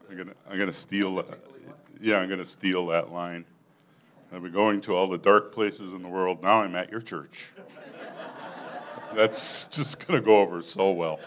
I'm gonna steal that. Yeah, I'm gonna steal that line. I've been going to all the dark places in the world. Now I'm at your church. That's just gonna go over so well.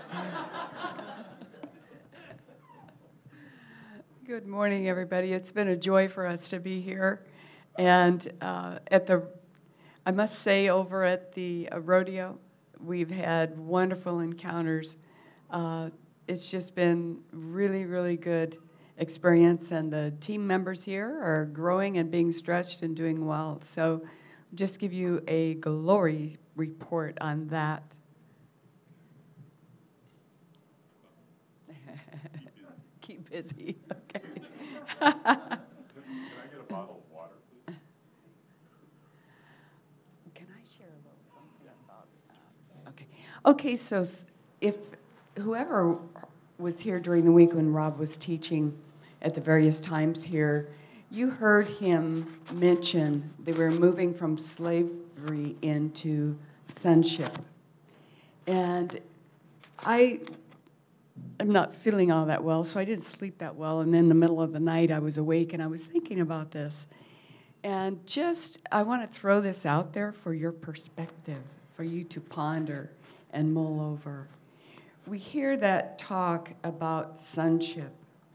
Good morning, everybody. It's been a joy for us to be here, and I must say, over at the rodeo, we've had wonderful encounters. It's just been really, really good experience, and the team members here are growing and being stretched and doing well. So just give you a glory report on that. Keep busy, okay. Can I get a bottle of water, please? Can I share a little something about okay. Okay, so if whoever was here during the week when Rob was teaching at the various times here, you heard him mention that we're moving from slavery into sonship. And I'm not feeling all that well, so I didn't sleep that well. And then in the middle of the night, I was awake and I was thinking about this. And I want to throw this out there for your perspective, for you to ponder and mull over. We hear that talk about sonship.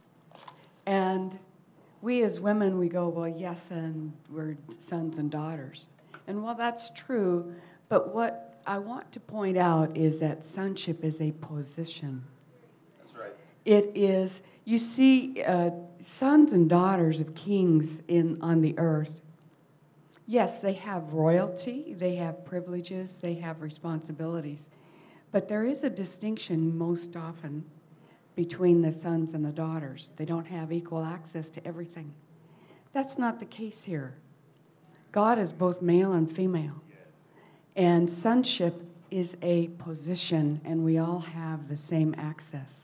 And we as women, we go, well, yes, and we're sons and daughters. And while that's true, but what I want to point out is that sonship is a position. That's right. It is, you see, sons and daughters of kings on the earth. Yes, they have royalty, they have privileges, they have responsibilities. But there is a distinction most often between the sons and the daughters. They don't have equal access to everything. That's not the case here. God is both male and female. And sonship is a position, and we all have the same access.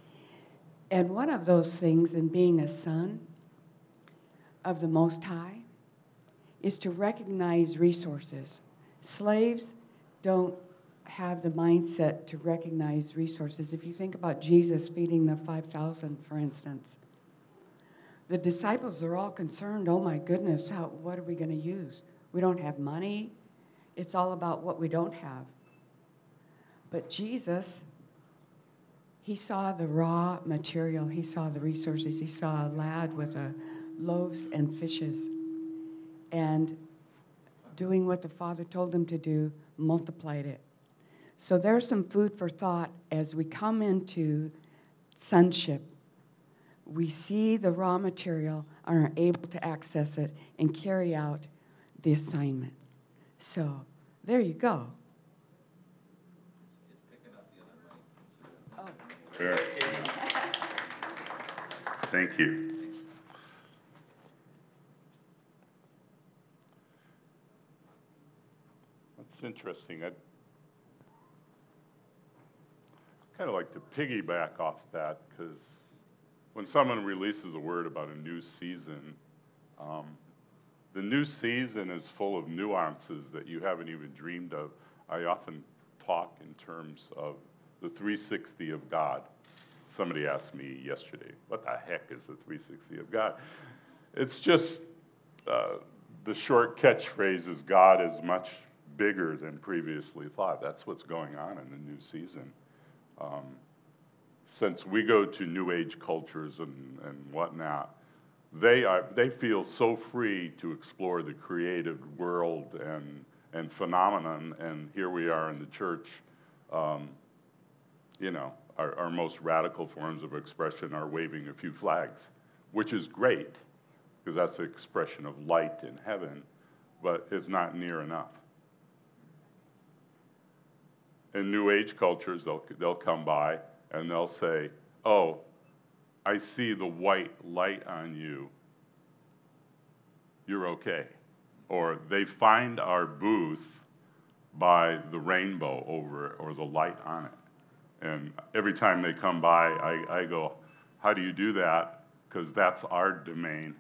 And one of those things in being a son of the Most High is to recognize resources. Slaves don't have the mindset to recognize resources. If you think about Jesus feeding the 5,000, for instance, the disciples are all concerned, oh my goodness, what are we going to use? We don't have money. It's all about what we don't have. But Jesus, he saw the raw material. He saw the resources. He saw a lad with loaves and fishes. And doing what the Father told him to do, multiplied it. So there's some food for thought as we come into sonship. We see the raw material and are able to access it and carry out the assignment. So there you go. Fair. Thank you. That's interesting. I'd kind of like to piggyback off that, because when someone releases a word about a new season, the new season is full of nuances that you haven't even dreamed of. I often talk in terms of the 360 of God. Somebody asked me yesterday, what the heck is the 360 of God? It's just the short catchphrase is God is much bigger than previously thought. That's what's going on in the new season. Since we go to New Age cultures and whatnot, they feel so free to explore the creative world and phenomenon, and here we are in the church. Our most radical forms of expression are waving a few flags, which is great, because that's the expression of light in heaven, but it's not near enough. In New Age cultures, they'll come by and they'll say, oh, I see the white light on you. You're okay. Or they find our booth by the rainbow over it or the light on it. And every time they come by, I go, how do you do that? Because that's our domain.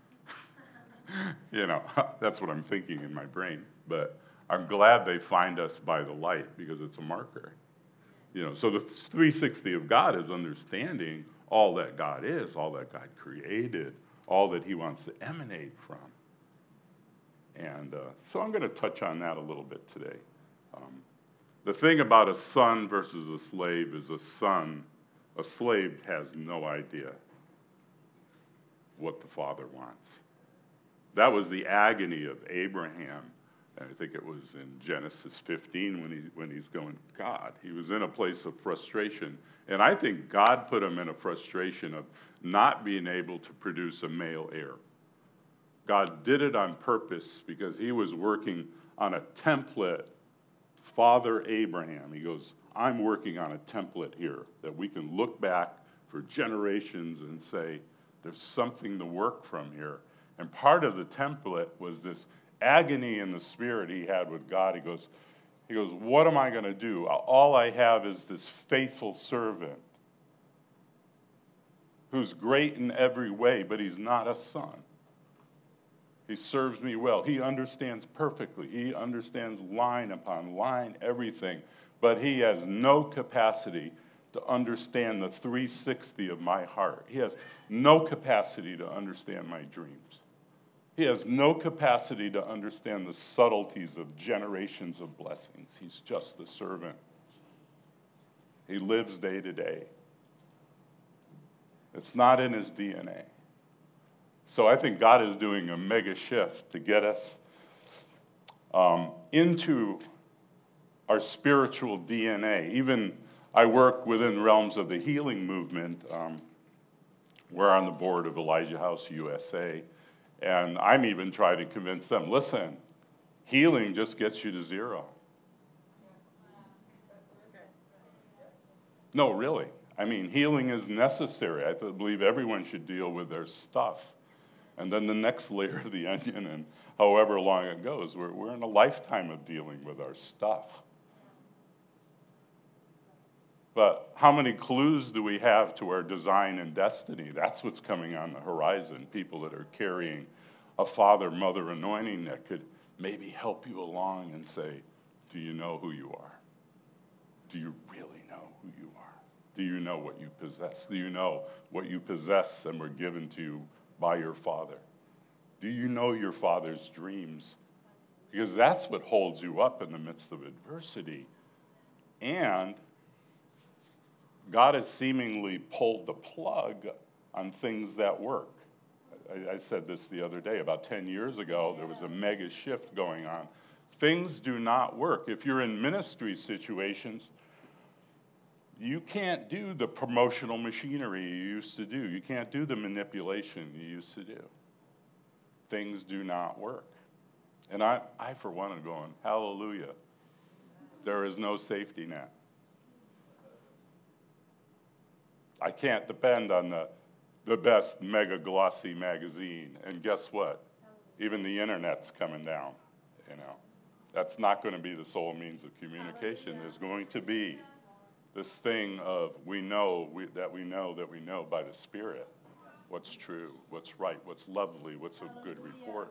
That's what I'm thinking in my brain. But I'm glad they find us by the light, because it's a marker. So the 360 of God is understanding all that God is, all that God created, all that he wants to emanate from. And so I'm going to touch on that a little bit today. The thing about a son versus a slave is a slave has no idea what the father wants. That was the agony of Abraham. I think it was in Genesis 15 when he's going, God, he was in a place of frustration. And I think God put him in a frustration of not being able to produce a male heir. God did it on purpose because he was working on a template. Father Abraham, he goes, I'm working on a template here that we can look back for generations and say, there's something to work from here. And part of the template was this agony in the spirit he had with God. He goes, what am I going to do? All I have is this faithful servant who's great in every way, but he's not a son. He serves me well. He understands perfectly. He understands line upon line, everything. But he has no capacity to understand the 360 of my heart. He has no capacity to understand my dreams. He has no capacity to understand the subtleties of generations of blessings. He's just the servant. He lives day to day. It's not in his DNA. So I think God is doing a mega shift to get us into our spiritual DNA. Even I work within realms of the healing movement. We're on the board of Elijah House USA. And I'm even trying to convince them, listen, healing just gets you to zero. No, really. I mean, healing is necessary. I believe everyone should deal with their stuff. And then the next layer of the onion, and however long it goes, we're in a lifetime of dealing with our stuff. But how many clues do we have to our design and destiny? That's what's coming on the horizon. People that are carrying a father-mother anointing that could maybe help you along and say, do you know who you are? Do you really know who you are? Do you know what you possess? Do you know what you possess and were given to you by your father? Do you know your father's dreams? Because that's what holds you up in the midst of adversity. And God has seemingly pulled the plug on things that work. I said this the other day. About 10 years ago, there was a mega shift going on. Things do not work. If you're in ministry situations, you can't do the promotional machinery you used to do. You can't do the manipulation you used to do. Things do not work. And I for one, am going, hallelujah. There is no safety net. I can't depend on the best mega glossy magazine. And guess what? Even the internet's coming down, you know. That's not going to be the sole means of communication. There's going to be this thing of we know by the Spirit what's true, what's right, what's lovely, what's a good report.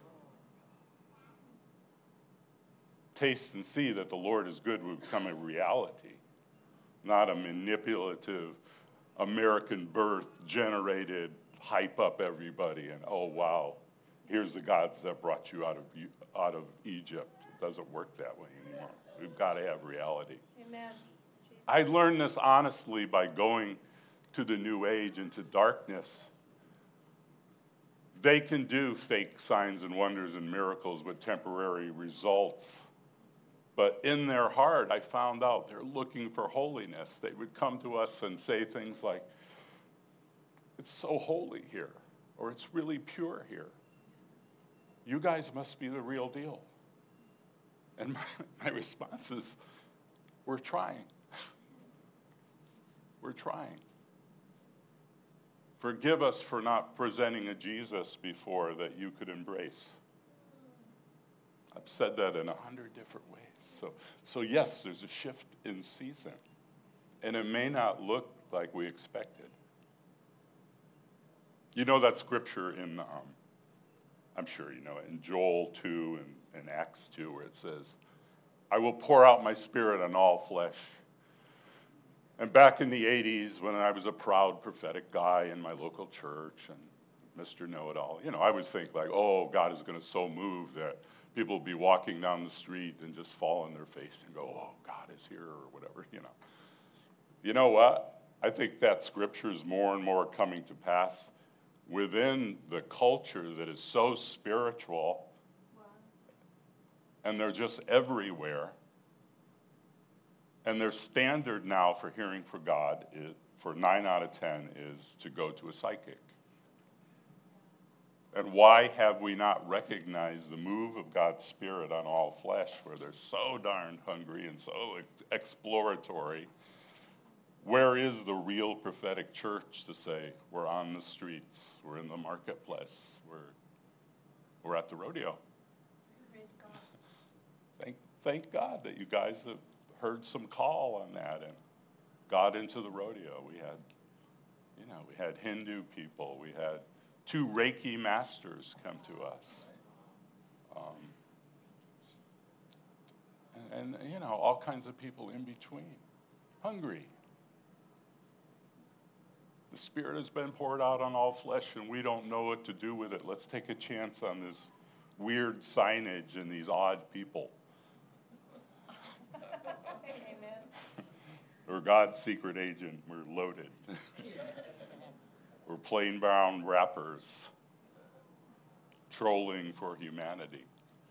Taste and see that the Lord is good will become a reality, not a manipulative American birth generated hype up everybody and oh wow, here's the gods that brought you out of Egypt. It doesn't work that way anymore. We've got to have reality. Amen. I learned this honestly by going to the New Age and to darkness. They can do fake signs and wonders and miracles with temporary results. But in their heart, I found out they're looking for holiness. They would come to us and say things like, it's so holy here, or it's really pure here. You guys must be the real deal. And my response is, we're trying. We're trying. Forgive us for not presenting a Jesus before that you could embrace. I've said that in 100 different ways. So yes, there's a shift in season. And it may not look like we expected. You know that scripture in, I'm sure you know it, in Joel 2 and Acts 2 where it says, I will pour out my spirit on all flesh. And back in the 80s, when I was a proud prophetic guy in my local church and Mr. Know-It-All, I would think like, oh, God is going to so move that people will be walking down the street and just fall on their face and go, oh, God is here or whatever. You know what? I think that scripture is more and more coming to pass within the culture that is so spiritual, and they're just everywhere. And their standard now for hearing from God, for 9 out of 10, is to go to a psychic. And why have we not recognized the move of God's Spirit on all flesh, where they're so darn hungry and so exploratory? Where is the real prophetic church to say, we're on the streets, we're in the marketplace, we're at the rodeo? Praise God. Thank God that you guys have heard some call on that and got into the rodeo. We had Hindu people, we had 2 Reiki masters come to us. And all kinds of people in between, hungry. The Spirit has been poured out on all flesh, and we don't know what to do with it. Let's take a chance on this weird signage and these odd people. Amen. We're God's secret agent. We're loaded. We're plain brown rappers trolling for humanity.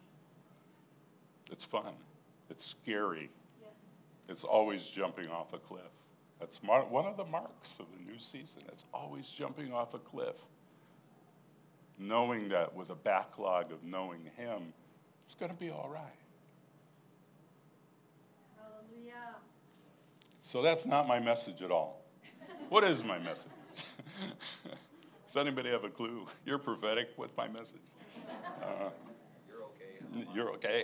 It's fun. It's scary. Yes. It's always jumping off a cliff. That's one of the marks of the new season. It's always jumping off a cliff. Knowing that with a backlog of knowing Him, it's going to be all right. Hallelujah. So that's not my message at all. What is my message? Does anybody have a clue? You're prophetic. What's my message? You're okay.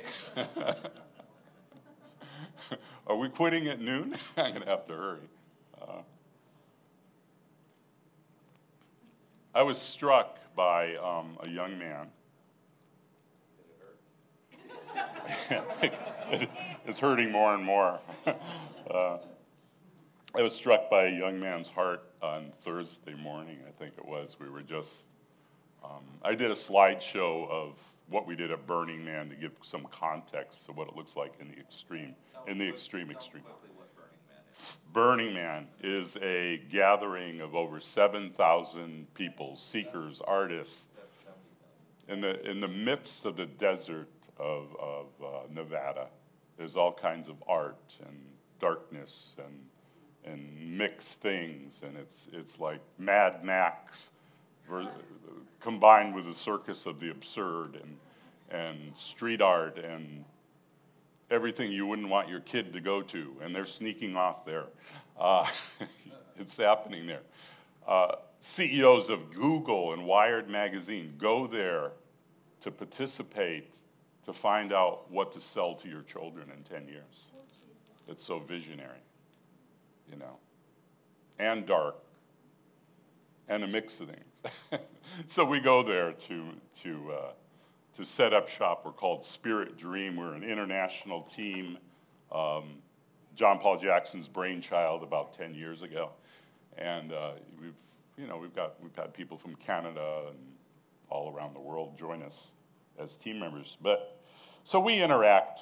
Are we quitting at noon? I'm going to have to hurry. I was struck by a young man. It's hurting more and more. I was struck by a young man's heart on Thursday morning, I think it was. We were just, I did a slideshow of what we did at Burning Man to give some context to what it looks like in the extreme. Burning Man is a gathering of over 7,000 people, seekers, artists, in the midst of the desert of Nevada. There's all kinds of art and darkness and mixed things, and it's like Mad Max combined with the circus of the absurd and street art and everything you wouldn't want your kid to go to, and they're sneaking off there. It's happening there. CEOs of Google and Wired magazine go there to participate, to find out what to sell to your children in 10 years. It's so visionary, and dark, and a mix of things. So we go there to set up shop. We're called Spirit Dream. We're an international team. John Paul Jackson's brainchild about 10 years ago, and we've had people from Canada and all around the world join us as team members. But so we interact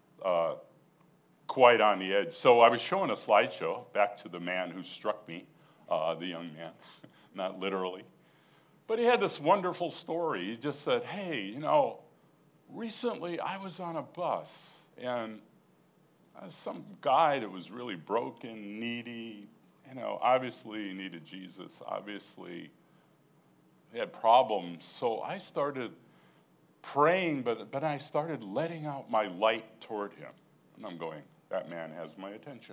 quite on the edge. So I was showing a slideshow back to the man who struck me, the young man, not literally. But he had this wonderful story. He just said, hey, recently I was on a bus, and some guy that was really broken, needy, obviously he needed Jesus, obviously he had problems. So I started praying, but I started letting out my light toward him. And I'm going, that man has my attention.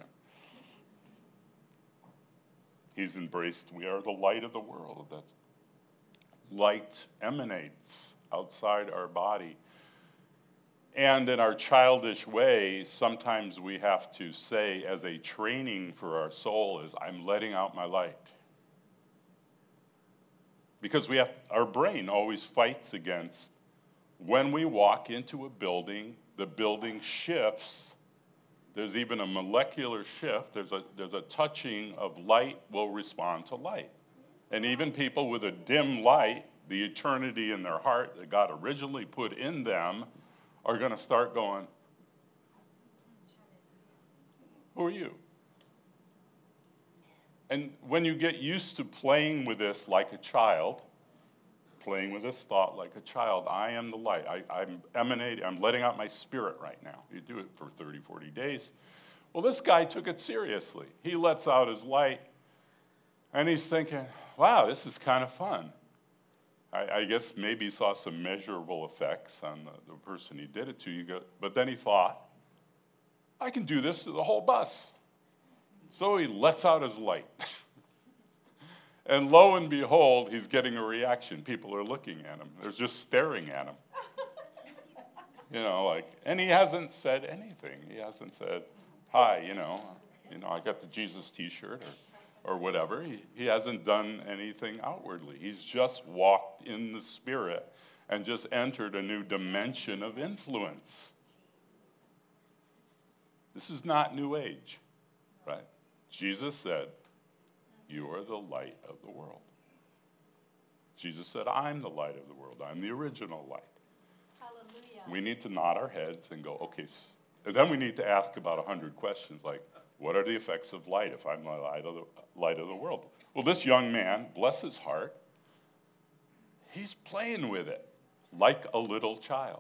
He's embraced, we are the light of the world. That light emanates outside our body. And in our childish way, sometimes we have to say as a training for our soul is, I'm letting out my light. Because our brain always fights against, when we walk into a building, the building shifts There's even a molecular shift. There's a touching of light will respond to light. And even people with a dim light, the eternity in their heart that God originally put in them, are going to start going, who are you? And when you get used to playing with this like a child, playing with this thought like a child, I am the light. I'm letting out my spirit right now. You do it for 30, 40 days. Well, this guy took it seriously. He lets out his light, and he's thinking, wow, this is kind of fun. I guess maybe he saw some measurable effects on the person he did it to. But then he thought, I can do this to the whole bus. So he lets out his light. And lo and behold, he's getting a reaction. People are looking at him. They're just staring at him. And he hasn't said anything. He hasn't said, hi, I got the Jesus t-shirt or whatever. He hasn't done anything outwardly. He's just walked in the Spirit and just entered a new dimension of influence. This is not New Age, right? Jesus said, you are the light of the world. Jesus said, I'm the light of the world. I'm the original light. Hallelujah. We need to nod our heads and go, okay. And then we need to ask about 100 questions like, what are the effects of light if I'm the light of the world? Well, this young man, bless his heart, he's playing with it like a little child.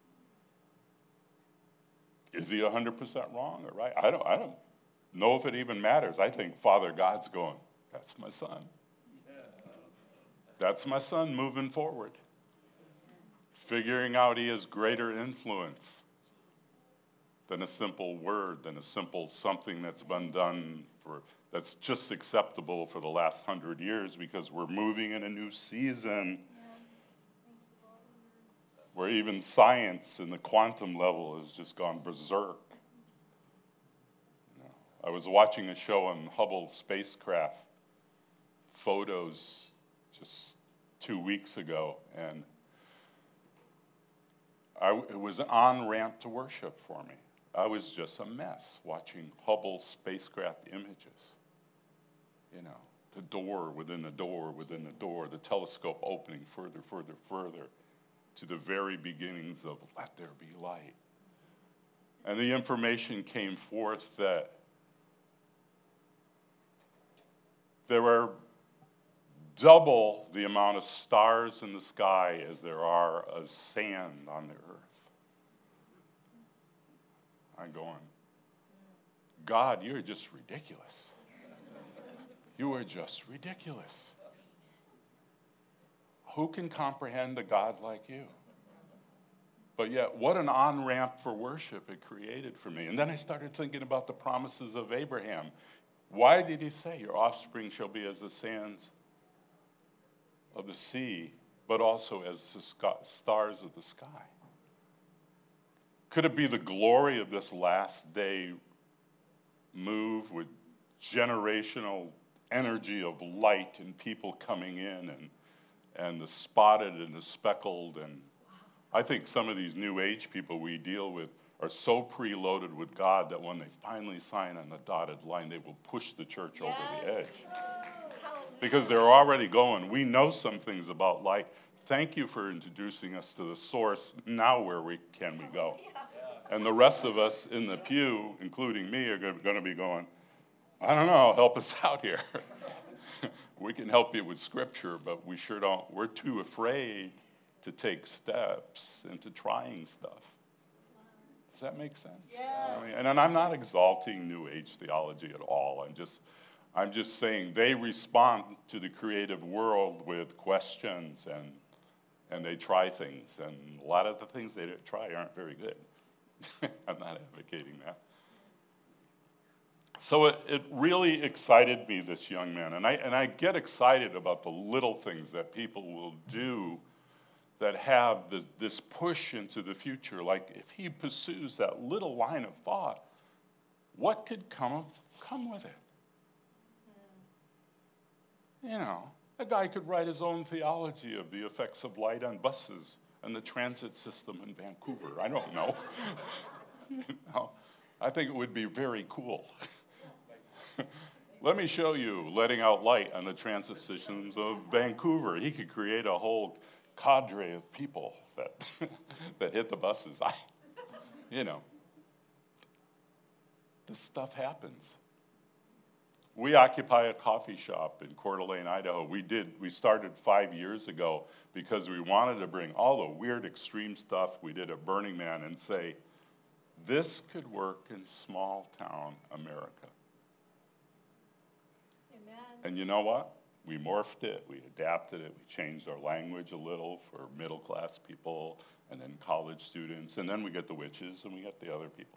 Is he 100% wrong or right? I don't know if it even matters. I think Father God's going, that's my son. That's my son moving forward. Figuring out he has greater influence than a simple word, than a simple something that's been done that's just acceptable for the last 100 years because we're moving in a new season where even science in the quantum level has just gone berserk. I was watching a show on Hubble spacecraft photos just 2 weeks ago, and it was an on-ramp to worship for me. I was just a mess watching Hubble spacecraft images. The door within the door within the door, the telescope opening further, further, further to the very beginnings of let there be light. And the information came forth that there are double the amount of stars in the sky as there are of sand on the earth. I'm going, God, you're just ridiculous. You are just ridiculous. Who can comprehend a God like you? But yet, what an on-ramp for worship it created for me. And then I started thinking about the promises of Abraham. Why did he say, your offspring shall be as the sands of the sea, but also as the stars of the sky? Could it be the glory of this last day move with generational energy of light and people coming in and the spotted and the speckled? And I think some of these New Age people we deal with are so preloaded with God that when they finally sign on the dotted line, they will push the church over the edge. Because they're already going, we know some things about light. Thank you for introducing us to the source. Now where can we go? And the rest of us in the pew, including me, are going to be going, I don't know, help us out here. We can help you with scripture, but we sure don't. We're too afraid to take steps into trying stuff. Does that make sense? Yes. And I'm not exalting New Age theology at all. I'm just saying they respond to the creative world with questions and they try things. And a lot of the things they try aren't very good. I'm not advocating that. So it really excited me, this young man. And I get excited about the little things that people will do that have this push into the future. Like if he pursues that little line of thought, what could come with it? A guy could write his own theology of the effects of light on buses and the transit system in Vancouver. I don't know. I think it would be very cool. Let me show you letting out light on the transit stations of Vancouver. He could create a whole cadre of people that, that hit the buses. This stuff happens. We occupy a coffee shop in Coeur d'Alene, Idaho. We started 5 years ago because we wanted to bring all the weird extreme stuff we did at Burning Man and say, this could work in small town America. Amen. And you know what? We morphed it, we adapted it, we changed our language a little for middle class people and then college students, and then we get the witches and we get the other people.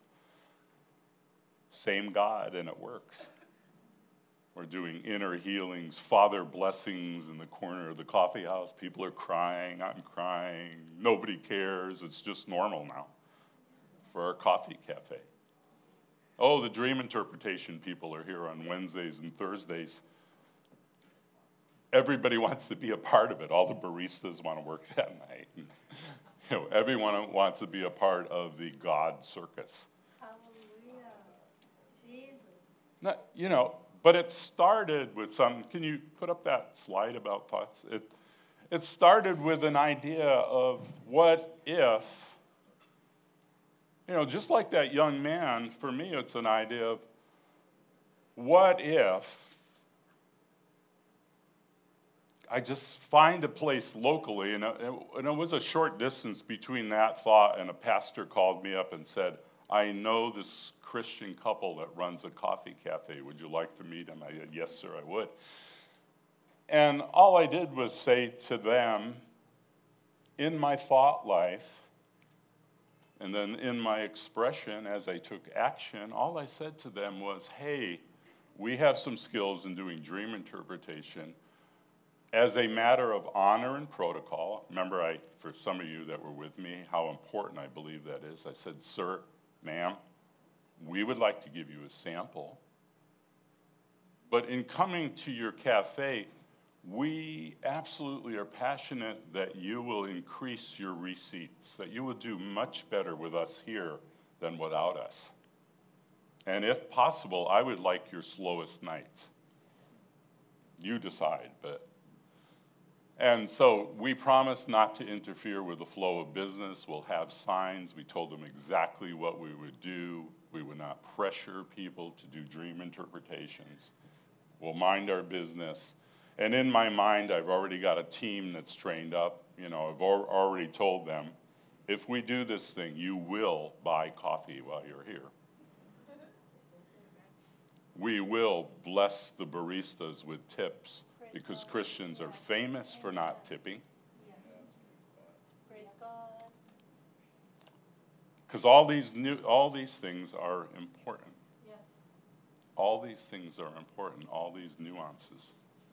Same God, and it works. We're doing inner healings, Father blessings in the corner of the coffee house. People are crying, I'm crying, nobody cares, it's just normal now for our coffee cafe. Oh, the dream interpretation people are here on Wednesdays and Thursdays. Everybody wants to be a part of it. All the baristas want to work that night. Everyone wants to be a part of the God circus. Hallelujah. Jesus. But it started with can you put up that slide about thoughts? It started with an idea of what if, just like that young man, for me it's an idea of what if I just find a place locally, and it was a short distance between that thought and a pastor called me up and said, I know this Christian couple that runs a coffee cafe. Would you like to meet him? I said, yes, sir, I would. And all I did was say to them, in my thought life, and then in my expression as I took action, all I said to them was, hey, we have some skills in doing dream interpretation. As a matter of honor and protocol, remember for some of you that were with me, how important I believe that is. I said, sir, ma'am, we would like to give you a sample. But in coming to your cafe, we absolutely are passionate that you will increase your receipts, that you will do much better with us here than without us. And if possible, I would like your slowest nights. You decide, but... And so we promised not to interfere with the flow of business. We'll have signs. We told them exactly what we would do. We would not pressure people to do dream interpretations. We'll mind our business. And in my mind, I've already got a team that's trained up. I've already told them, if we do this thing, you will buy coffee while you're here. We will bless the baristas with tips, because Christians are famous for not tipping. Praise God. Because all these things are important. Yes. All these things are important, all these nuances.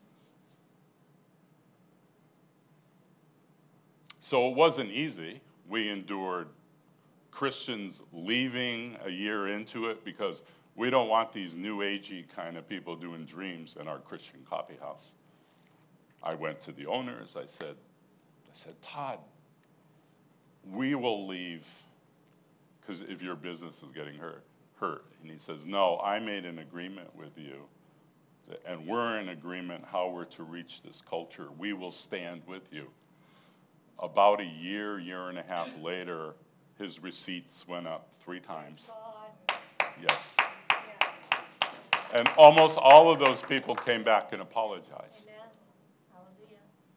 So it wasn't easy. We endured Christians leaving a year into it because we don't want these new agey kind of people doing dreams in our Christian coffee house. I went to the owners, I said, Todd, we will leave because if your business is getting hurt. And he says, no, I made an agreement with you, and we're in agreement how we're to reach this culture. We will stand with you. About a year and a half later, his receipts went up 3 times. God. Yes. Yeah. And almost all of those people came back and apologized. Amen. Hallelujah.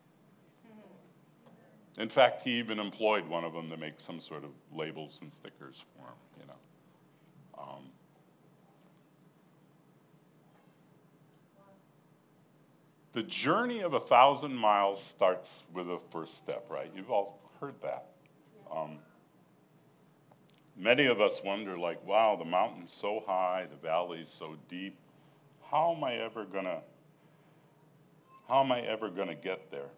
In fact, he even employed one of them to make some sort of labels and stickers for him, The journey of 1,000 miles starts with a first step, right? You've all heard that. Many of us wonder, like, wow, the mountain's so high, the valley's so deep. How am I ever gonna get there?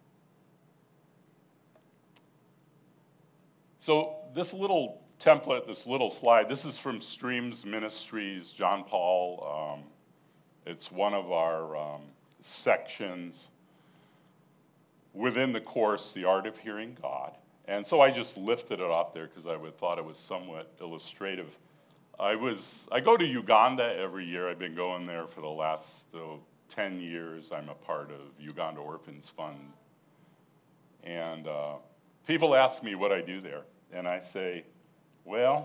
So this little template, this little slide, this is from Streams Ministries, John Paul. It's one of our sections within the course, The Art of Hearing God. And so I just lifted it off there because I thought it was somewhat illustrative. I go to Uganda every year. I've been going there for the last 10 years. I'm a part of Uganda Orphans Fund. And people ask me what I do there. And I say, well,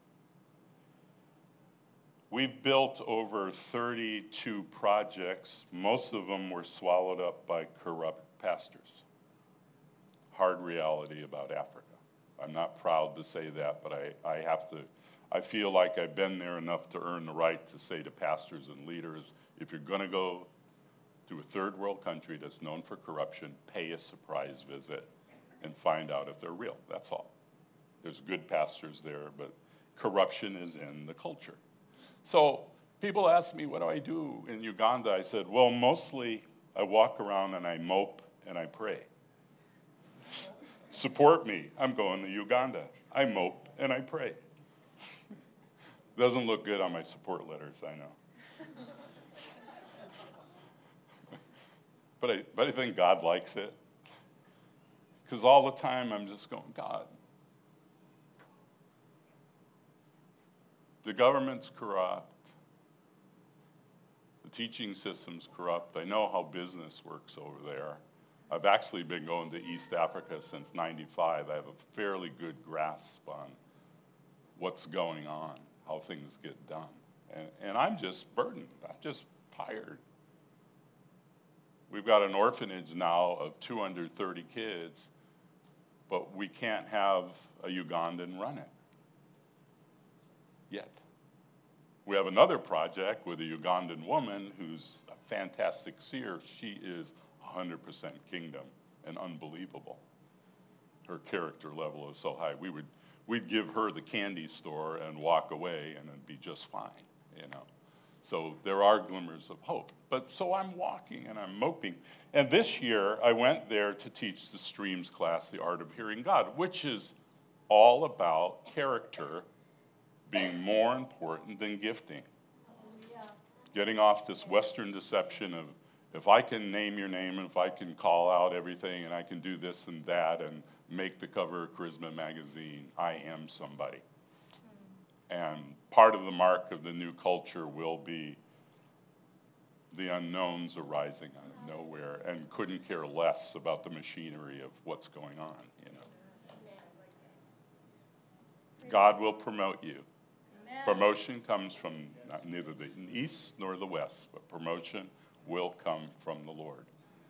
we've built over 32 projects. Most of them were swallowed up by corrupt pastors. Hard reality about Africa. I'm not proud to say that, but I feel like I've been there enough to earn the right to say to pastors and leaders, if you're going to go to a third world country that's known for corruption, pay a surprise visit and find out if they're real. That's all. There's good pastors there, but corruption is in the culture. So people ask me, what do I do in Uganda? I said, well, mostly I walk around and I mope and I pray. Support me. I'm going to Uganda. I mope and I pray. Doesn't look good on my support letters, I know. But I think God likes it. Because all the time I'm just going, God, the government's corrupt. The teaching system's corrupt. I know how business works over there. I've actually been going to East Africa since '95. I have a fairly good grasp on what's going on, how things get done. And I'm just burdened. I'm just tired. We've got an orphanage now of 230 kids, but we can't have a Ugandan run it yet. We have another project with a Ugandan woman who's a fantastic seer. She is 100% kingdom and unbelievable. Her character level is so high. We'd give her the candy store and walk away and it'd be just fine, you know. So there are glimmers of hope. But so I'm walking and I'm moping. And this year I went there to teach the Streams class, The Art of Hearing God, which is all about character being more important than gifting. Getting off this Western deception of if I can name your name and if I can call out everything and I can do this and that and make the cover of Charisma magazine, I am somebody. And part of the mark of the new culture will be the unknowns arising out of nowhere and couldn't care less about the machinery of what's going on, you know. God will promote you. Promotion comes from neither the east nor the west, but promotion will come from the Lord.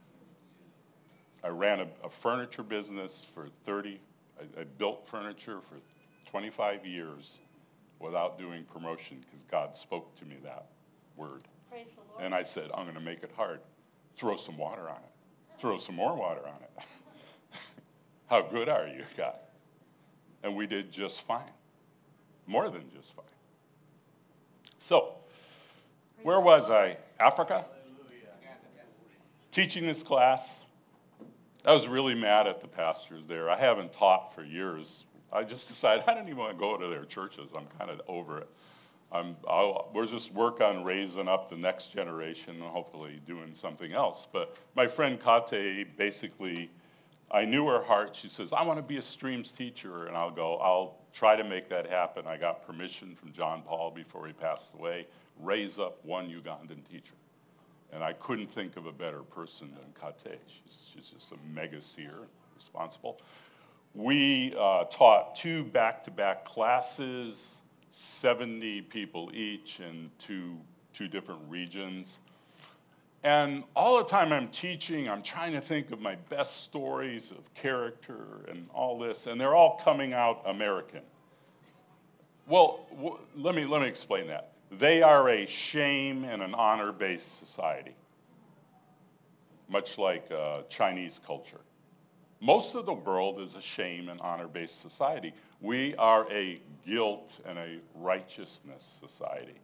I ran a furniture business for I built furniture for 25 years without doing promotion because God spoke to me that word. Praise the Lord. And I said, I'm going to make it hard. Throw some water on it. Throw some more water on it. How good are you, God? And we did just fine. More than just fine. So, where was I? Africa? Teaching this class. I was really mad at the pastors there. I haven't taught for years. I just decided I didn't even want to go to their churches. I'm kind of over it. We'll just work on raising up the next generation and hopefully doing something else. But my friend Kate, basically, I knew her heart. She says, I want to be a Streams teacher. And I'll try to make that happen. I got permission from John Paul before he passed away, raise up one Ugandan teacher. And I couldn't think of a better person than Kate. She's just a mega seer, responsible. We taught 2 back-to-back classes, 70 people each in two different regions. And all the time I'm teaching, I'm trying to think of my best stories of character and all this, and they're all coming out American. Well, let me explain that. They are a shame and an honor-based society, much like Chinese culture. Most of the world is a shame and honor-based society. We are a guilt and a righteousness society.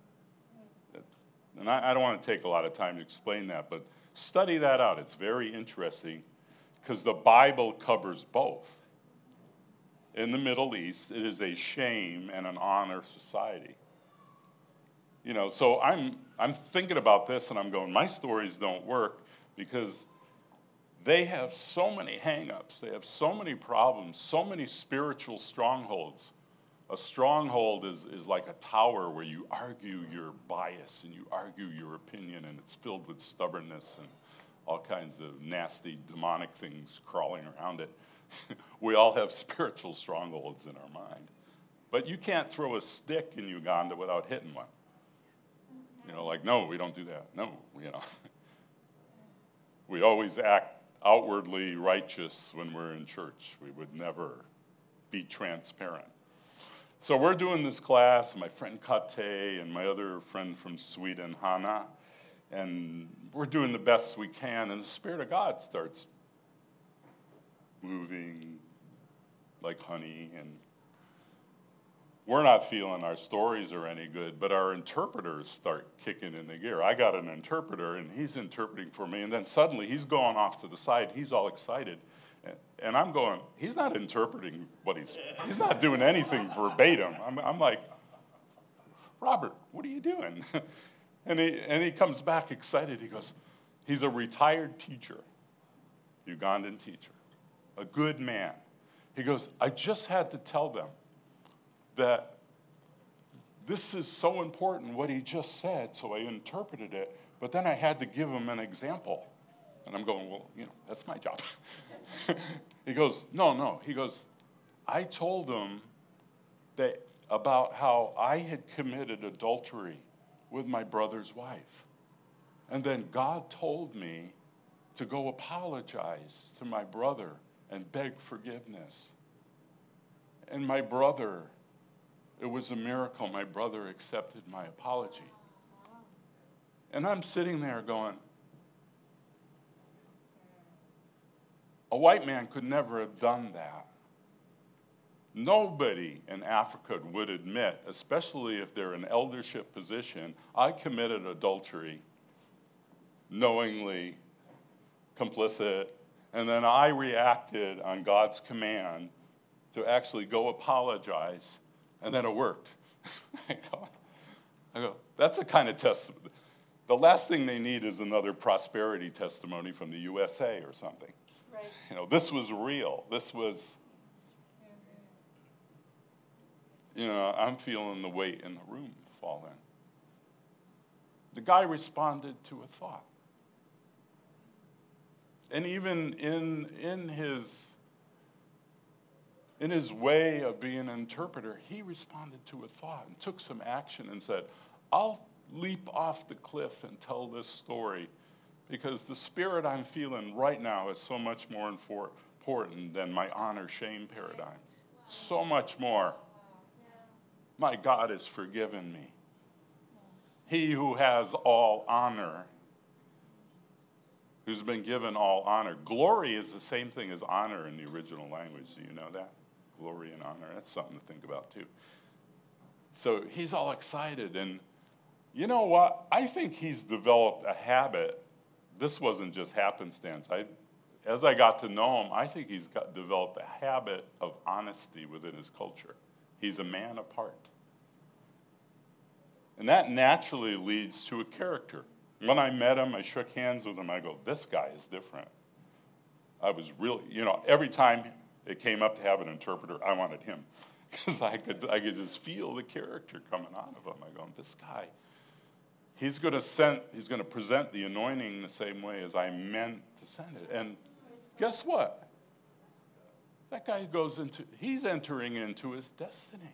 And I don't want to take a lot of time to explain that, but study that out. It's very interesting because the Bible covers both. In the Middle East, it is a shame and an honor society. You know, so I'm thinking about this and I'm going, my stories don't work because they have so many hang-ups. They have so many problems, so many spiritual strongholds. A stronghold is like a tower where you argue your bias and you argue your opinion, and it's filled with stubbornness and all kinds of nasty demonic things crawling around it. We all have spiritual strongholds in our mind. But you can't throw a stick in Uganda without hitting one. Like, no, we don't do that. No. We always act outwardly righteous when we're in church. We would never be transparent. So we're doing this class, my friend Kate and my other friend from Sweden, Hannah, and we're doing the best we can, and the Spirit of God starts moving like honey, and we're not feeling our stories are any good, but our interpreters start kicking in the gear. I got an interpreter, and he's interpreting for me, and then suddenly he's going off to the side. He's all excited, and I'm going, he's not interpreting what he's not doing anything verbatim. I'm like, Robert, what are you doing? And he comes back excited. He goes, he's a retired teacher, Ugandan teacher, a good man. He goes, I just had to tell them that this is so important what he just said, so I interpreted it, but then I had to give him an example. And I'm going, well, that's my job. He goes, no. He goes, I told them that about how I had committed adultery with my brother's wife. And then God told me to go apologize to my brother and beg forgiveness. And my brother, it was a miracle. My brother accepted my apology. And I'm sitting there going, a white man could never have done that. Nobody in Africa would admit, especially if they're in eldership position, I committed adultery, knowingly complicit, and then I reacted on God's command to actually go apologize, and then it worked. I go, that's the kind of testimony. The last thing they need is another prosperity testimony from the USA or something. Right. This was real. This was, I'm feeling the weight in the room fall in. The guy responded to a thought. And even in his way of being an interpreter, he responded to a thought and took some action and said, I'll leap off the cliff and tell this story because the spirit I'm feeling right now is so much more important than my honor-shame paradigm. So much more. My God has forgiven me. He who has all honor, who's been given all honor. Glory is the same thing as honor in the original language. Do you know that? Glory and honor. That's something to think about, too. So he's all excited. And you know what? I think he's developed a habit. This wasn't just happenstance. As I got to know him, I think he's developed a habit of honesty within his culture. He's a man apart. And that naturally leads to a character. When I met him, I shook hands with him. I go, this guy is different. I was really, every time it came up to have an interpreter, I wanted him. Because I could just feel the character coming out of him. I go, this guy, he's going to present the anointing the same way as I meant to send it. And guess what? That guy he's entering into his destiny.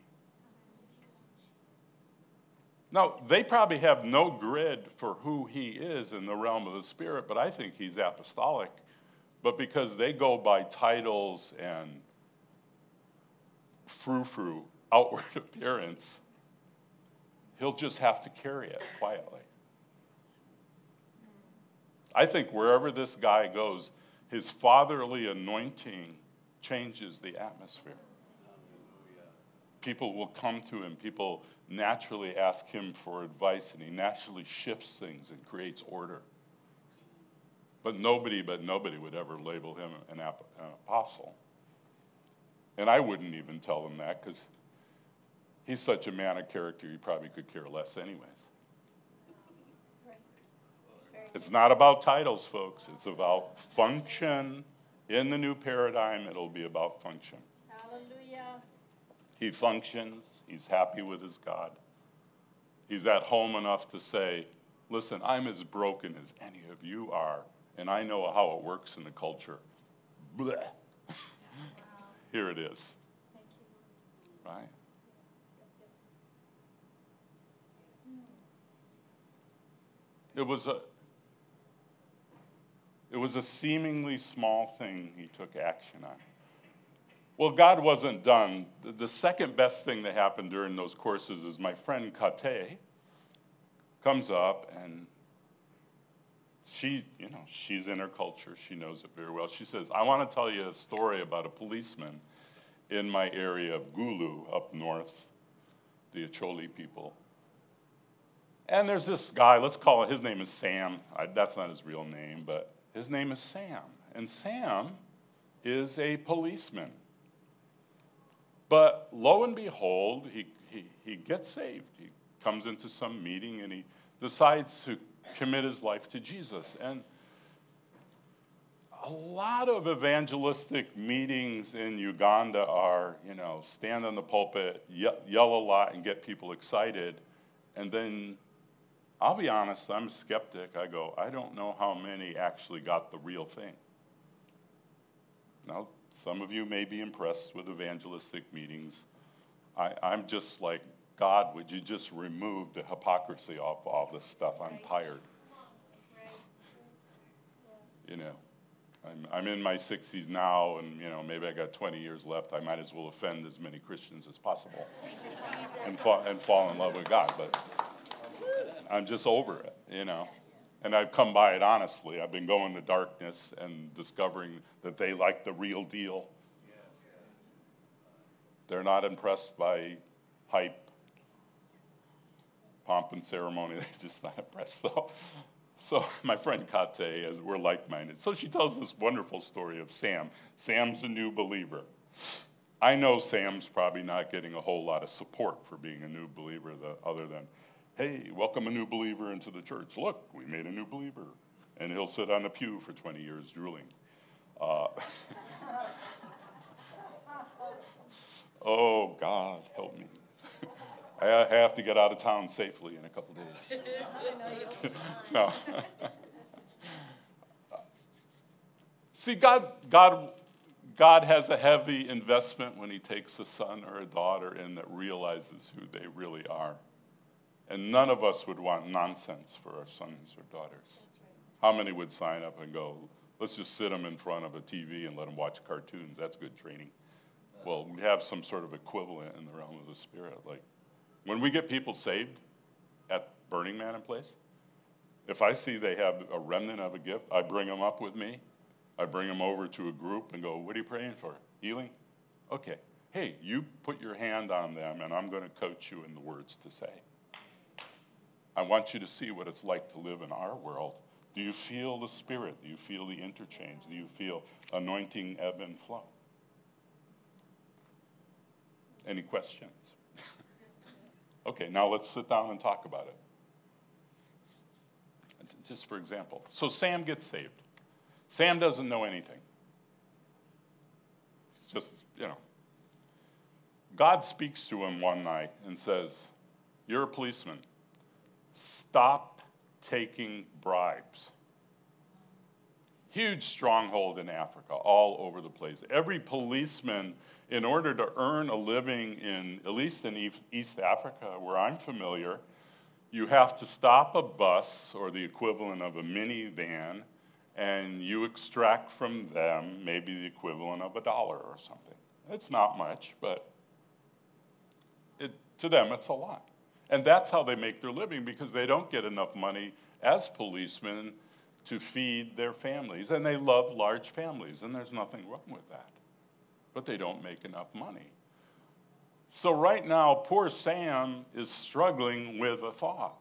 Now, they probably have no grid for who he is in the realm of the Spirit, but I think he's apostolic. But because they go by titles and frou-frou, outward appearance, he'll just have to carry it quietly. I think wherever this guy goes, his fatherly anointing changes the atmosphere. People will come to him. People naturally ask him for advice, and he naturally shifts things and creates order. But nobody would ever label him an apostle. And I wouldn't even tell them that because he's such a man of character, he probably could care less anyways. It's not about titles, folks. It's about function. In the new paradigm, it'll be about function. Hallelujah. He functions. He's happy with his God. He's at home enough to say, listen, I'm as broken as any of you are, and I know how it works in the culture. Blech. Here it is. Thank you. Right? It was a seemingly small thing he took action on. Well, God wasn't done. The second best thing that happened during those courses is my friend Kate comes up, and she's in her culture. She knows it very well. She says, I want to tell you a story about a policeman in my area of Gulu up north, the Acholi people. And there's this guy, let's call it, his name is Sam. That's not his real name, but his name is Sam. And Sam is a policeman. But lo and behold, he gets saved. He comes into some meeting and he decides to commit his life to Jesus. And a lot of evangelistic meetings in Uganda are, stand on the pulpit, yell a lot and get people excited. And then, I'll be honest, I'm a skeptic. I go, I don't know how many actually got the real thing. Now, some of you may be impressed with evangelistic meetings. I'm just like, God, would you just remove the hypocrisy off all this stuff? I'm tired. I'm in my 60s now, and maybe I got 20 years left. I might as well offend as many Christians as possible and fall in love with God. But I'm just over it, And I've come by it honestly. I've been going to darkness and discovering that they like the real deal. They're not impressed by hype, pomp and ceremony. They're just not impressed. So my friend Kate, as we're like-minded, so she tells this wonderful story of Sam. Sam's a new believer. I know Sam's probably not getting a whole lot of support for being a new believer other than, hey, welcome a new believer into the church. Look, we made a new believer. And he'll sit on the pew for 20 years drooling. Oh, God, help me. I have to get out of town safely in a couple days. No. See, God has a heavy investment when he takes a son or a daughter in that realizes who they really are. And none of us would want nonsense for our sons or daughters. How many would sign up and go, let's just sit them in front of a TV and let them watch cartoons? That's good training. Well, we have some sort of equivalent in the realm of the Spirit. Like, when we get people saved at Burning Man in place, if I see they have a remnant of a gift, I bring them up with me. I bring them over to a group and go, what are you praying for? Healing? Okay. Hey, you put your hand on them, and I'm going to coach you in the words to say. I want you to see what it's like to live in our world. Do you feel the Spirit? Do you feel the interchange? Do you feel anointing ebb and flow? Any questions? Okay, now let's sit down and talk about it. Just for example. So Sam gets saved. Sam doesn't know anything. It's just, God speaks to him one night and says, you're a policeman. Stop taking bribes. Huge stronghold in Africa, all over the place. Every policeman, in order to earn a living at least in East Africa, where I'm familiar, you have to stop a bus or the equivalent of a minivan, and you extract from them maybe the equivalent of $1 or something. It's not much, but to them it's a lot. And that's how they make their living, because they don't get enough money as policemen to feed their families. And they love large families, and there's nothing wrong with that. But they don't make enough money. So right now, poor Sam is struggling with a thought.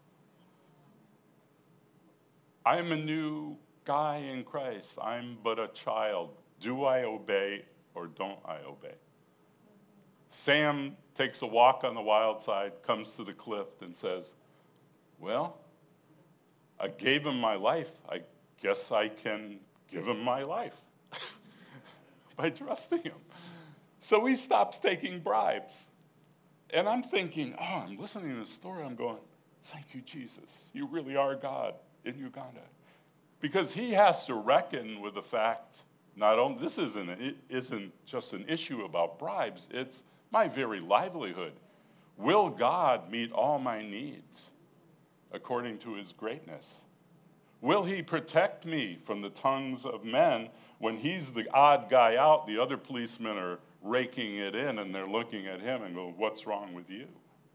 I'm a new guy in Christ. I'm but a child. Do I obey or don't I obey? Sam takes a walk on the wild side, comes to the cliff and says, well, I gave him my life. I guess I can give him my life by trusting him. So he stops taking bribes. And I'm thinking, I'm listening to this story, I'm going, thank you, Jesus. You really are God in Uganda. Because he has to reckon with the fact, not only, this isn't just an issue about bribes, it's my very livelihood. Will God meet all my needs according to his greatness? Will he protect me from the tongues of men when he's the odd guy out, the other policemen are raking it in and they're looking at him and go, what's wrong with you?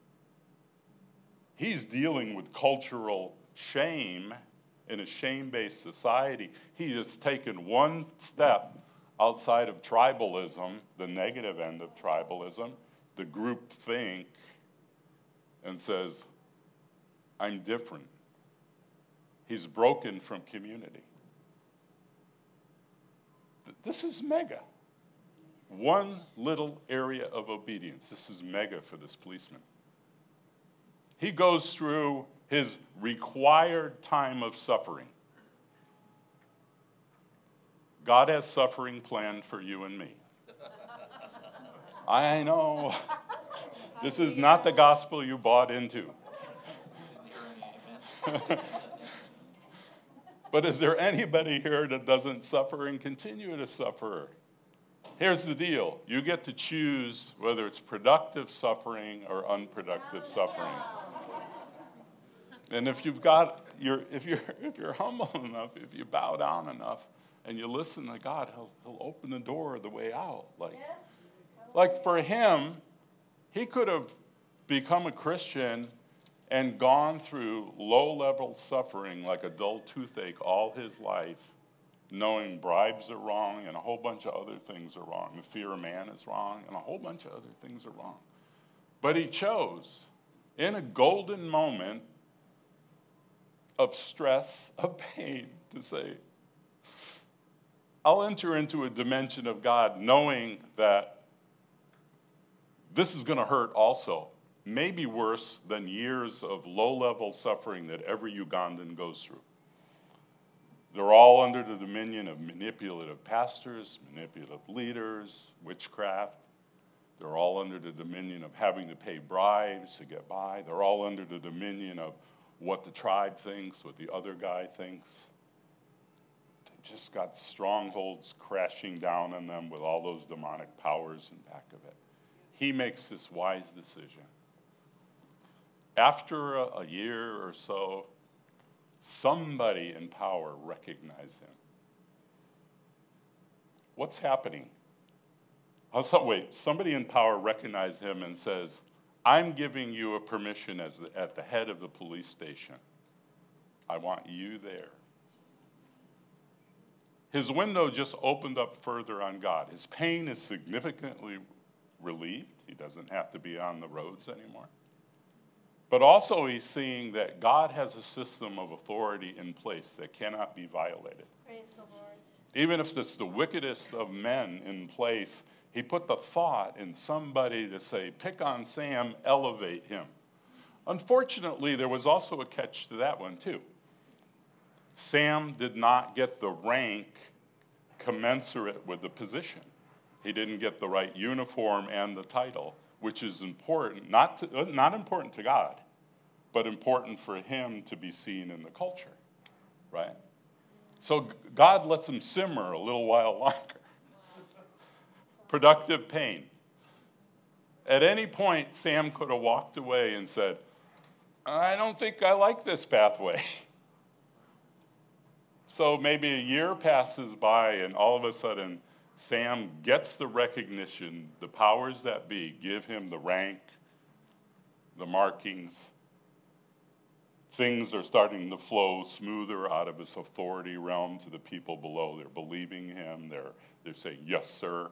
He's dealing with cultural shame in a shame-based society. He has taken one step outside of tribalism, the negative end of tribalism, the group think, and says, I'm different. He's broken from community. This is mega. One little area of obedience. This is mega for this policeman. He goes through his required time of suffering. God has suffering planned for you and me. I know. This is not the gospel you bought into. But is there anybody here that doesn't suffer and continue to suffer? Here's the deal. You get to choose whether it's productive suffering or unproductive suffering. And if you're humble enough, if you bow down enough and you listen to God, he'll open the door of the way out. Like for him, he could have become a Christian and gone through low-level suffering like a dull toothache all his life, knowing bribes are wrong and a whole bunch of other things are wrong. The fear of man is wrong and a whole bunch of other things are wrong. But he chose, in a golden moment of stress, of pain, to say, I'll enter into a dimension of God knowing that this is going to hurt also. Maybe worse than years of low-level suffering that every Ugandan goes through. They're all under the dominion of manipulative pastors, manipulative leaders, witchcraft. They're all under the dominion of having to pay bribes to get by. They're all under the dominion of what the tribe thinks, what the other guy thinks. They just got strongholds crashing down on them with all those demonic powers in back of it. He makes this wise decision. After a year or so, somebody in power recognized him. What's happening? Somebody in power recognized him and says, I'm giving you a permission at the head of the police station. I want you there. His window just opened up further on God. His pain is significantly relieved. He doesn't have to be on the roads anymore. But also he's seeing that God has a system of authority in place that cannot be violated. Praise the Lord. Even if it's the wickedest of men in place, he put the thought in somebody to say, pick on Sam, elevate him. Unfortunately, there was also a catch to that one too. Sam did not get the rank commensurate with the position. He didn't get the right uniform and the title, which is important, not important to God, but important for him to be seen in the culture, right? So God lets him simmer a little while longer. Productive pain. At any point, Sam could have walked away and said, I don't think I like this pathway. So maybe a year passes by and all of a sudden, Sam gets the recognition, the powers that be give him the rank, the markings. Things are starting to flow smoother out of his authority realm to the people below. They're believing him. They're saying, yes, sir.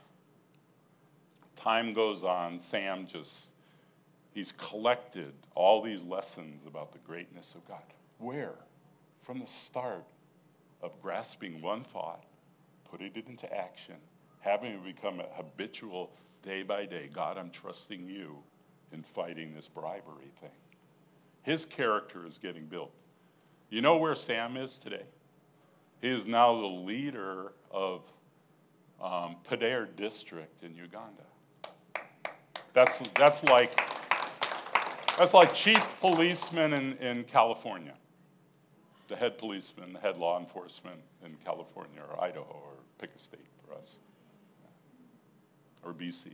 Time goes on. Sam he's collected all these lessons about the greatness of God. Where? From the start of grasping one thought, putting it into action, having it become a habitual day by day. God, I'm trusting you in fighting this bribery thing. His character is getting built. You know where Sam is today? He is now the leader of Padere district in Uganda. That's like chief policeman in California, the head policeman, the head law enforcement in California or Idaho or pick a state for us, or BC.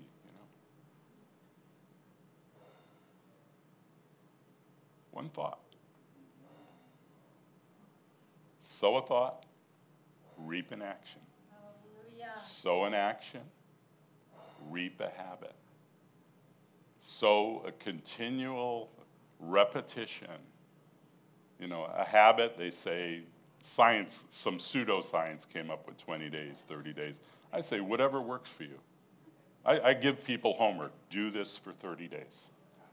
One thought. Sow a thought, reap an action. Hallelujah. Sow an action, reap a habit. Sow a continual repetition. A habit, they say, science, some pseudoscience came up with 20 days, 30 days. I say, whatever works for you. I give people homework. Do this for 30 days.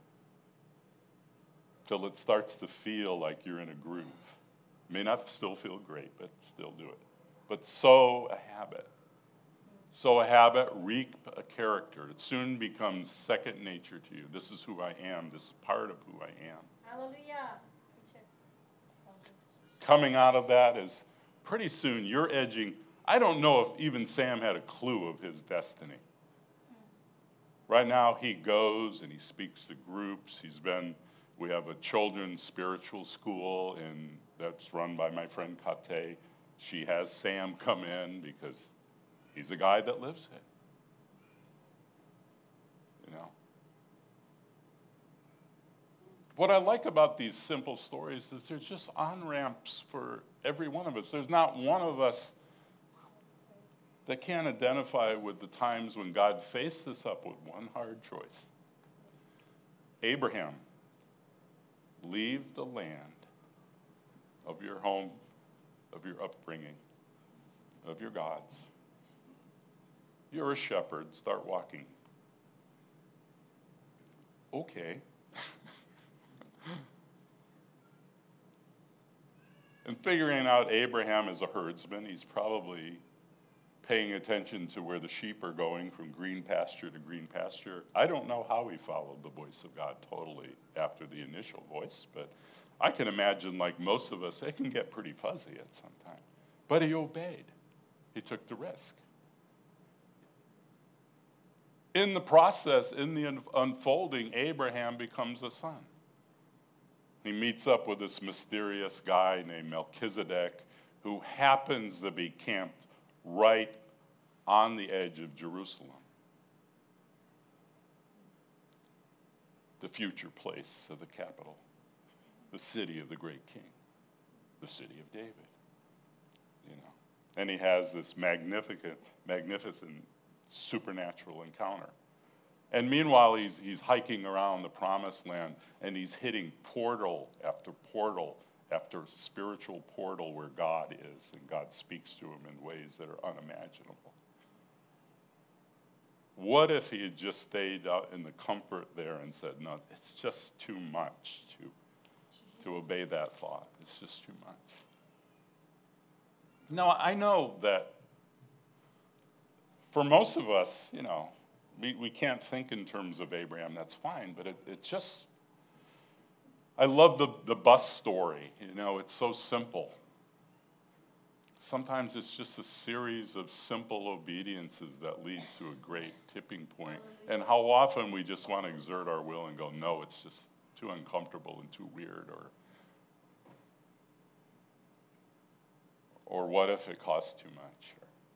Till it starts to feel like you're in a groove. May not still feel great, but still do it. But sow a habit. Sow a habit, reap a character. It soon becomes second nature to you. This is who I am. This is part of who I am. Hallelujah. Preacher. So good. Coming out of that is pretty soon you're edging. I don't know if even Sam had a clue of his destiny. Right now he goes and he speaks to groups. We have a children's spiritual school that's run by my friend Kate. She has Sam come in because he's a guy that lives it. What I like about these simple stories is there's just on-ramps for every one of us. There's not one of us that can't identify with the times when God faced us up with one hard choice. Abraham, leave the land of your home, of your upbringing, of your gods. You're a shepherd, start walking. Okay. And figuring out Abraham as a herdsman, he's probably paying attention to where the sheep are going from green pasture to green pasture. I don't know how he followed the voice of God totally after the initial voice, but I can imagine, like most of us, it can get pretty fuzzy at some time. But he obeyed. He took the risk. In the process, in the unfolding, Abraham becomes a son. He meets up with this mysterious guy named Melchizedek, who happens to be camped right on the edge of Jerusalem, the future place of the capital, the city of the great king, the city of David. And he has this magnificent supernatural encounter. And meanwhile, he's hiking around the promised land, and he's hitting portal after spiritual portal where God is, and God speaks to him in ways that are unimaginable. What if he had just stayed out in the comfort there and said, no, it's just too much to obey that thought. It's just too much. Now, I know that for most of us, we can't think in terms of Abraham, that's fine, but it just, I love the bus story, it's so simple. Sometimes it's just a series of simple obediences that leads to a great tipping point. And how often we just want to exert our will and go, no, it's just too uncomfortable and too weird, or what if it costs too much?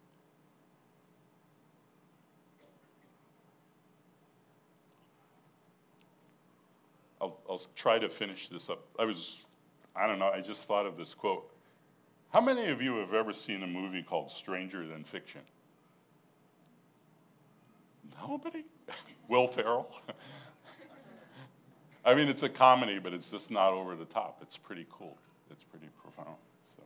I'll try to finish this up. I just thought of this quote. How many of you have ever seen a movie called Stranger Than Fiction? Nobody? Will Ferrell? I mean, it's a comedy, but it's just not over the top. It's pretty cool. It's pretty profound. So.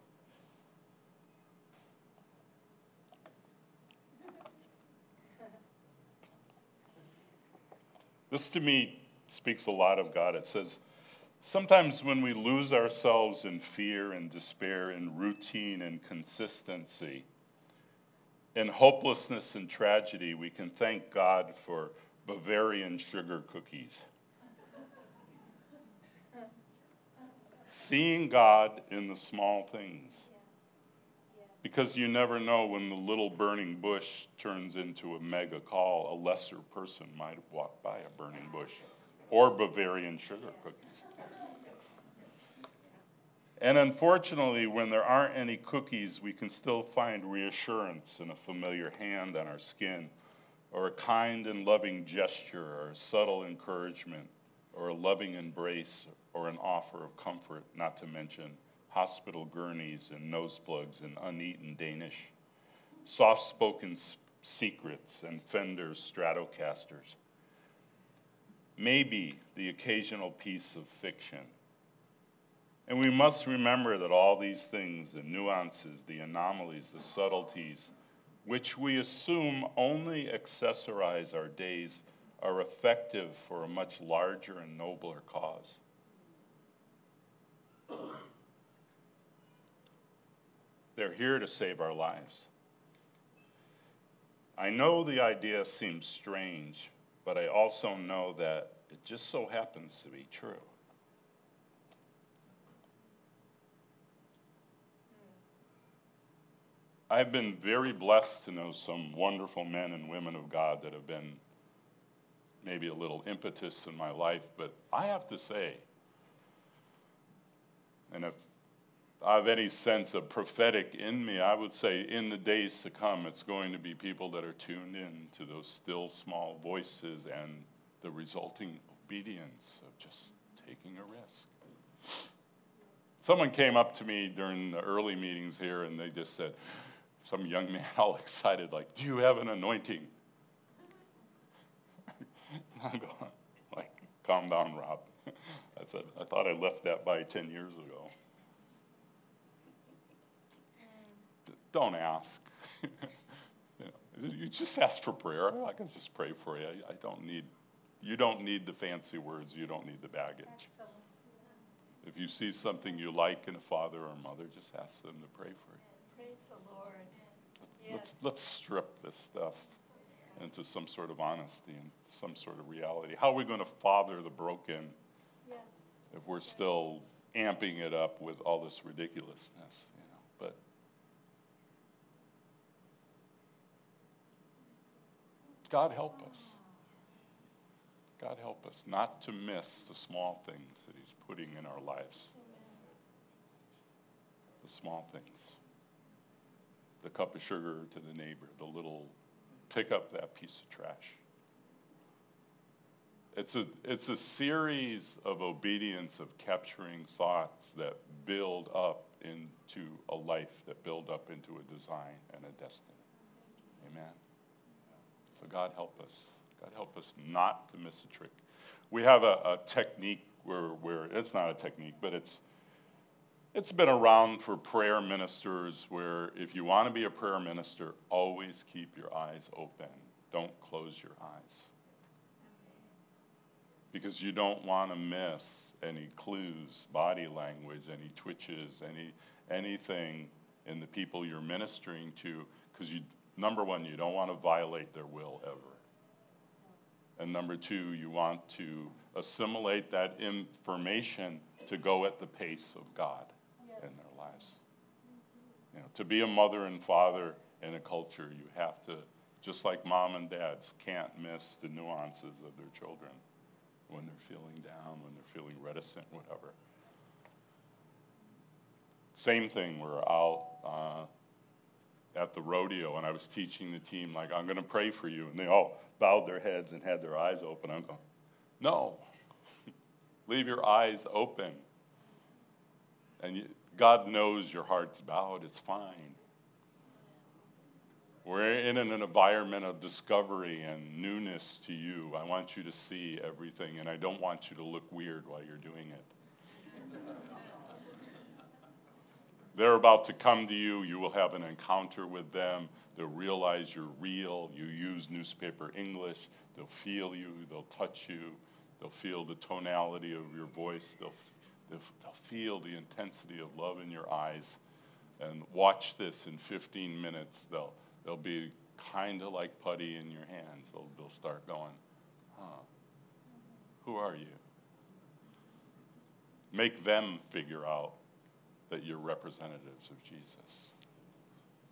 This, to me, speaks a lot of God. It says, sometimes when we lose ourselves in fear and despair, in routine and consistency, in hopelessness and tragedy, we can thank God for Bavarian sugar cookies. Seeing God in the small things Because you never know when the little burning bush turns into a mega call, a lesser person might have walked by a burning bush or Bavarian sugar cookies. And unfortunately, when there aren't any cookies, we can still find reassurance in a familiar hand on our skin, or a kind and loving gesture, or a subtle encouragement, or a loving embrace, or an offer of comfort, not to mention hospital gurneys and nose plugs and uneaten Danish, soft-spoken secrets and Fender Stratocasters. Maybe the occasional piece of fiction. And we must remember that all these things, the nuances, the anomalies, the subtleties, which we assume only accessorize our days, are effective for a much larger and nobler cause. They're here to save our lives. I know the idea seems strange, but I also know that it just so happens to be true. I've been very blessed to know some wonderful men and women of God that have been maybe a little impetus in my life, but I have to say, and if I have any sense of prophetic in me, I would say in the days to come, it's going to be people that are tuned in to those still small voices and the resulting obedience of just taking a risk. Someone came up to me during the early meetings here and they just said, some young man all excited, like, do you have an anointing? I'm going, like, calm down, Rob. I said, I thought I left that by 10 years ago. Don't ask. You just ask for prayer. I can just pray for you. You don't need the fancy words. You don't need the baggage. Excellent. If you see something you like in a father or mother, just ask them to pray for you. Praise the Lord. Let's strip this stuff into some sort of honesty and some sort of reality. How are we going to father the broken Yes. if we're still amping it up with all this ridiculousness? But God help us. God help us not to miss the small things that He's putting in our lives. The small things. The cup of sugar to the neighbor, the little pick up that piece of trash. It's a series of obedience, of capturing thoughts that build up into a life, that build up into a design and a destiny. Amen. So God help us. God help us not to miss a trick. We have a technique where it's not a technique, but it's been around for prayer ministers where if you want to be a prayer minister, always keep your eyes open. Don't close your eyes. Because you don't want to miss any clues, body language, any twitches, anything in the people you're ministering to. Because number one, you don't want to violate their will ever. And number two, you want to assimilate that information to go at the pace of God in their lives. To be a mother and father in a culture, you have to, just like mom and dads can't miss the nuances of their children when they're feeling down, when they're feeling reticent, whatever. Same thing, we're out at the rodeo, and I was teaching the team, like, I'm going to pray for you. And they all bowed their heads and had their eyes open. I'm going, no. Leave your eyes open. And God knows your heart's bowed. It's fine. We're in an environment of discovery and newness to you. I want you to see everything, and I don't want you to look weird while you're doing it. They're about to come to you. You will have an encounter with them. They'll realize you're real. You use newspaper English. They'll feel you. They'll touch you. They'll feel the tonality of your voice. They'll feel the intensity of love in your eyes. And watch this in 15 minutes. They'll be kind of like putty in your hands. They'll start going, who are you? Make them figure out that you're representatives of Jesus.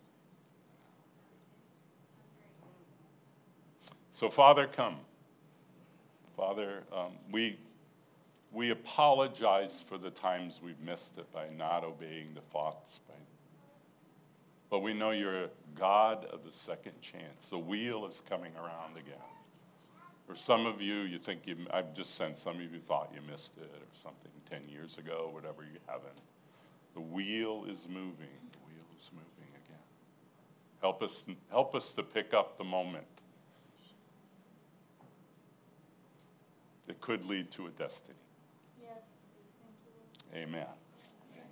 So, Father, come. Father, we apologize for the times we've missed it by not obeying the thoughts. But we know you're a God of the second chance. The wheel is coming around again. For some of you, you think I've just sensed some of you thought you missed it or something 10 years ago, whatever, you haven't. The wheel is moving. The wheel is moving again. Help us to pick up the moment. It could lead to a destiny. Yes. Thank you. Amen.